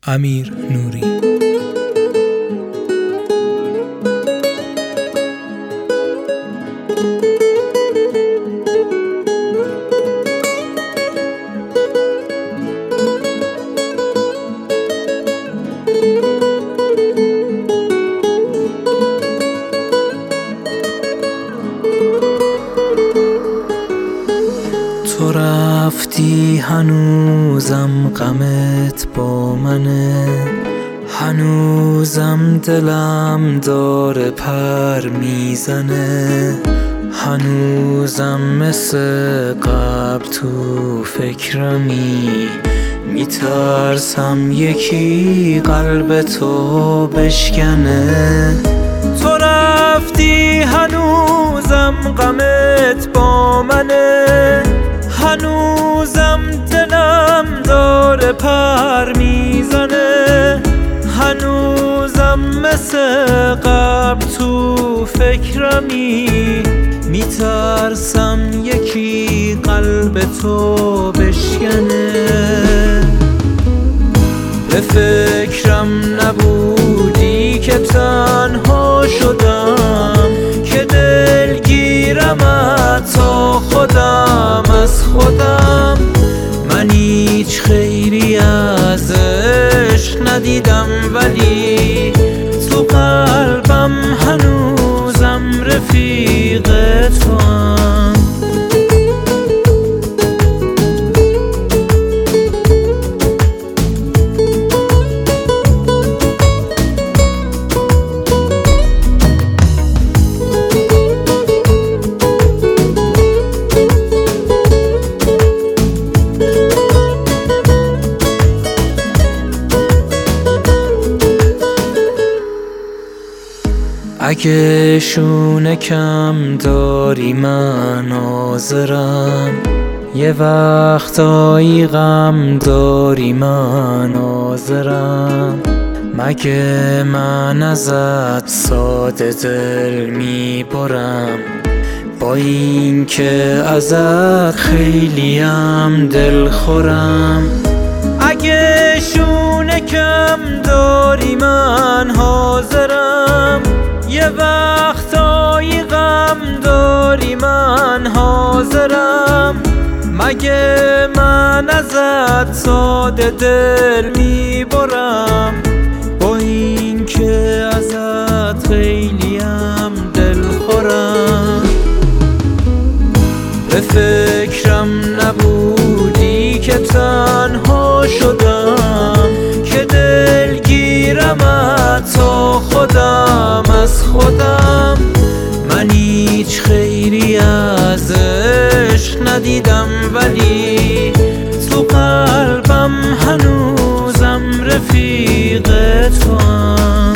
امیر نوری. تو رفتی هنوزم غمت با منه، هنوزم دلم داره پر میزنه، هنوزم مثل قبل تو فکرمی، میترسم یکی قلب تو بشکنه. تو رفتی هنوزم غمت با منه، هنوزم دلم داره پر میزنه، هنوزم مثل قبل تو فکرمی، میترسم یکی قلب تو بشکنه. به فکرم نبودی که تنها شدم، که دلگیرم تا خودم از خودم. من هیچ خیری از عشق ندیدم، ولی تو قلبم هنوزم رفیق توام. اگه شونه کم داری من حاضرم، یه وقتایی غم داری من حاضرم. مگه من ازت ساده دل میبرم، با این که ازت خیلیم دل خورم. اگه شونه کم داری من حاضرم، یه وقتایی غم داری من حاضرم. مگه من ازت ساده دل میبرم، با این که ازت خیلیم دل خورم. به فکرم نبودی که تنها شدم، که دلگیرم تا خودم از خودم. من هیچ خیری از عشق ندیدم، ولی تو قلبم هنوزم رفیق توام.